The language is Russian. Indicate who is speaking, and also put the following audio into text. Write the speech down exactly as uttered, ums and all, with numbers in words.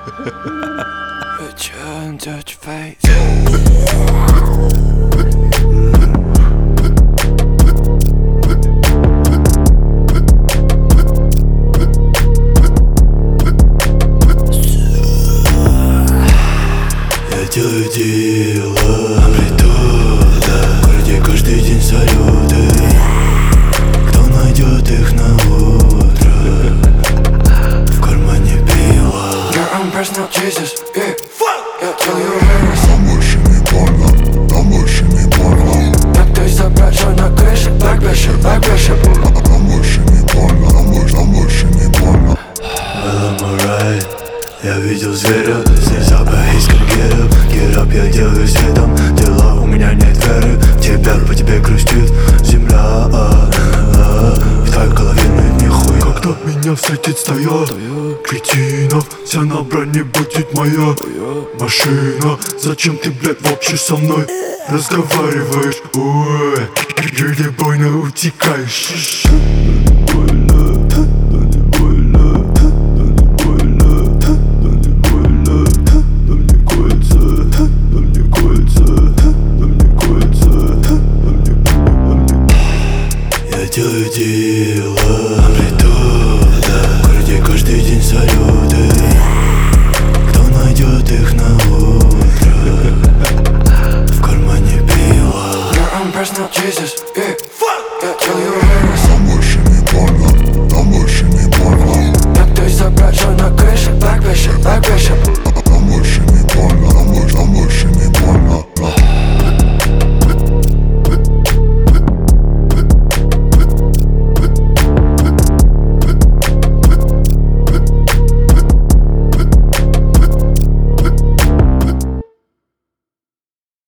Speaker 1: Return to your face.
Speaker 2: Я делаю дела, амплитуда. В городе каждый день салюты. Кто найдет их на утро? В кармане пила.
Speaker 1: Your own personal Jesus, yeah. Я делаю рейс.
Speaker 3: Нам больше не больно, нам больше не больно.
Speaker 1: Так ты изображен на крыше, Black Bishop, Black Bishop.
Speaker 3: Нам больше не больно, нам больше, нам больше не больно.
Speaker 2: Well, I'm alright. Я видел зверя, здесь запах из карьеров. Get up, я делаю светом. Дела, у меня нет веры. Тебя по тебе грустит земля, а, а, в твоей голове нет нихуя. Когда меня встретит стоя кретинов, вся на броне будет моя машина. Зачем ты, блядь, вообще со мной разговариваешь? Ой, really больно утекаешь.